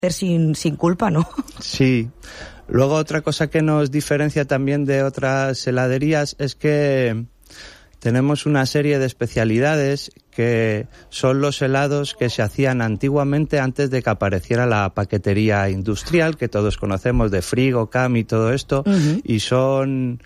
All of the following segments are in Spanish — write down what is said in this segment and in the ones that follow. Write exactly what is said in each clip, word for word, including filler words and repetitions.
sin, sin culpa, ¿no? Sí. Luego otra cosa que nos diferencia también de otras heladerías es que tenemos una serie de especialidades que son los helados que se hacían antiguamente antes de que apareciera la paquetería industrial, que todos conocemos de Frigo, Cam y todo esto, uh-huh. y son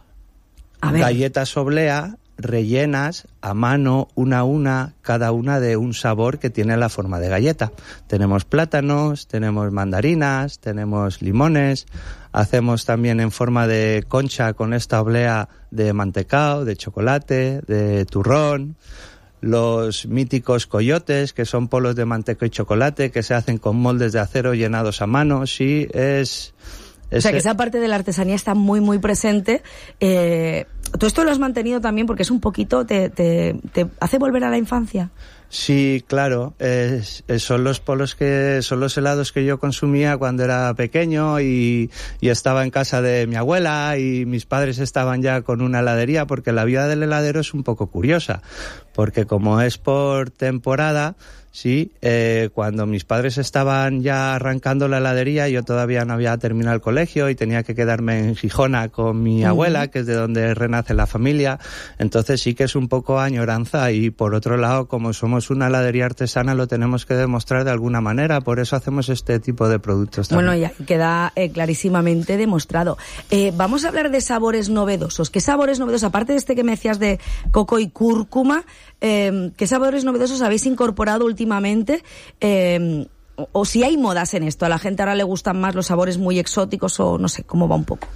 galletas oblea rellenas a mano, una a una, cada una de un sabor que tiene la forma de galleta. Tenemos plátanos, tenemos mandarinas, tenemos limones, hacemos también en forma de concha con esta oblea de mantecao, de chocolate, de turrón, los míticos coyotes, que son polos de manteca y chocolate, que se hacen con moldes de acero llenados a mano. Sí, es... O sea, que esa parte de la artesanía está muy, muy presente. Eh, ¿Tú esto lo has mantenido también porque es un poquito, te, te, te hace volver a la infancia? Sí, claro. Es, es, son los polos que, son los helados que yo consumía cuando era pequeño y, y estaba en casa de mi abuela y mis padres estaban ya con una heladería, porque la vida del heladero es un poco curiosa, porque como es por temporada, sí, eh, cuando mis padres estaban ya arrancando la heladería, yo todavía no había terminado el colegio y tenía que quedarme en Gijona con mi uh-huh. abuela, que es de donde renace la familia. Entonces sí que es un poco añoranza, y por otro lado, como somos una heladería artesana, lo tenemos que demostrar de alguna manera, por eso hacemos este tipo de productos también. Bueno, ya queda eh, clarísimamente demostrado. Eh, vamos a hablar de sabores novedosos. ¿Qué sabores novedosos, aparte de este que me decías de coco y cúrcuma, eh, qué sabores novedosos habéis incorporado últimamente? Últimamente, eh, o, o si hay modas en esto, a la gente ahora le gustan más los sabores muy exóticos, o no sé, ¿cómo va un poco?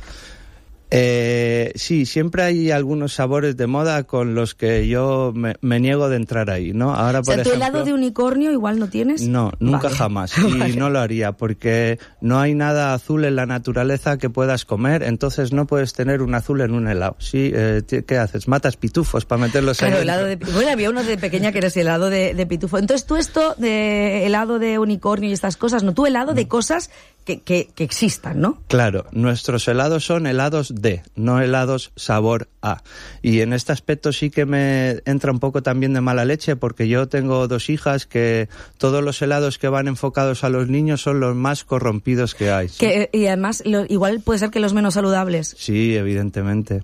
Eh, sí, siempre hay algunos sabores de moda con los que yo me, me niego de entrar ahí, ¿no? Ahora, por o sea, ¿tu ejemplo, helado de unicornio igual no tienes? No, nunca vale. jamás. Y vale. no lo haría, porque no hay nada azul en la naturaleza que puedas comer, entonces no puedes tener un azul en un helado. Sí, eh, ¿qué haces? Matas pitufos para meterlos claro, ahí. Helado de, bueno, había uno de pequeña que era ese helado de, de pitufo. Entonces tú esto de helado de unicornio y estas cosas, no, tú helado de cosas que, que, que existan, ¿no? Claro, nuestros helados son helados de, no helados sabor a. Y en este aspecto sí que me entra un poco también de mala leche, porque yo tengo dos hijas que todos los helados que van enfocados a los niños son los más corrompidos que hay. ¿Sí? Que, y además, lo, igual puede ser que los menos saludables. Sí, evidentemente.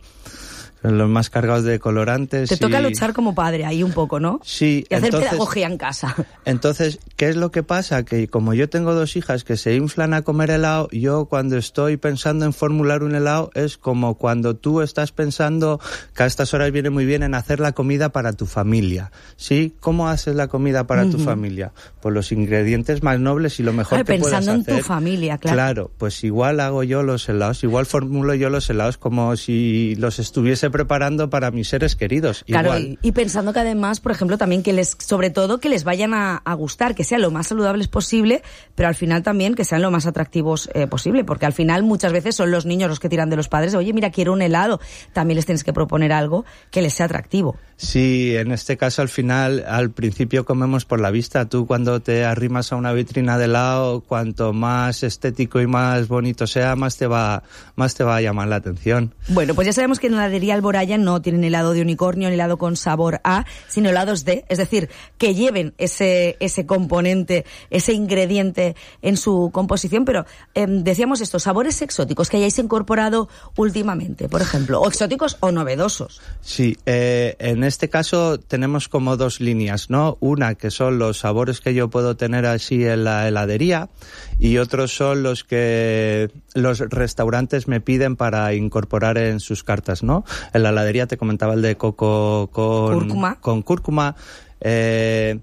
Los más cargados de colorantes. Te toca y... luchar como padre ahí un poco, ¿no? Sí. Y hacer entonces, pedagogía en casa. Entonces, ¿qué es lo que pasa? Que como yo tengo dos hijas que se inflan a comer helado, yo cuando estoy pensando en formular un helado es como cuando tú estás pensando que a estas horas viene muy bien en hacer la comida para tu familia. ¿Sí? ¿Cómo haces la comida para uh-huh. tu familia? Pues los ingredientes más nobles y lo mejor claro, que puedas hacer. Pensando en tu familia, claro. Claro, pues igual hago yo los helados, igual formulo yo los helados como si los estuviese preparando para mis seres queridos. Claro, igual. Y, y pensando que además, por ejemplo, también que les, sobre todo que les vayan a, a gustar, que sean lo más saludables posible, pero al final también que sean lo más atractivos eh, posible, porque al final muchas veces son los niños los que tiran de los padres. Oye, mira, quiero un helado. También les tienes que proponer algo que les sea atractivo. Sí, en este caso al final, al principio comemos por la vista. Tú cuando te arrimas a una vitrina de helado, cuanto más estético y más bonito sea, más te va, más te va a llamar la atención. Bueno, pues ya sabemos que en la heladería Alboraya no tienen helado de unicornio, ni helado con sabor a, sino helados de, es decir, que lleven ese, ese componente, ese ingrediente en su composición, pero eh, decíamos esto, sabores exóticos que hayáis incorporado últimamente, por ejemplo, o exóticos o novedosos. Sí, eh, en este caso tenemos como dos líneas, ¿no? Una que son los sabores que yo puedo tener así en la heladería, y otros son los que los restaurantes me piden para incorporar en sus cartas, ¿no? En la heladería te comentaba el de coco con cúrcuma. Con cúrcuma. Eh,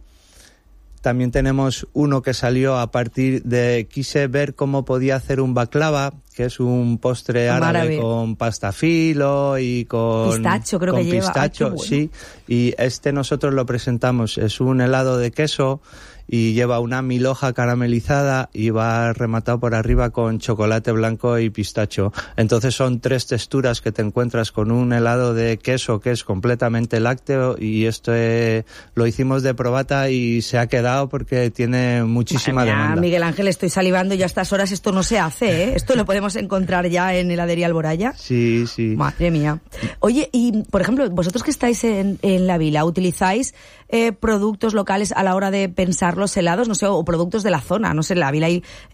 también tenemos uno que salió a partir de... Quise ver cómo podía hacer un baklava, que es un postre árabe Árabe. con pasta filo y con... Pistacho, creo con que pistacho, lleva. Ay, sí. Y este nosotros lo presentamos. Es un helado de queso y lleva una mil hoja caramelizada y va rematado por arriba con chocolate blanco y pistacho. Entonces son tres texturas que te encuentras con un helado de queso que es completamente lácteo, y esto eh, lo hicimos de probata y se ha quedado porque tiene muchísima Mira, demanda. Miguel Ángel, estoy salivando y a estas horas esto no se hace, ¿eh? Esto lo podemos encontrar ya en heladería Alboraya. Sí, sí. Madre mía. Oye, y por ejemplo, vosotros que estáis en, en la vila, ¿utilizáis eh, productos locales a la hora de pensar los helados? No sé, o productos de la zona, no sé, en la Ávila hay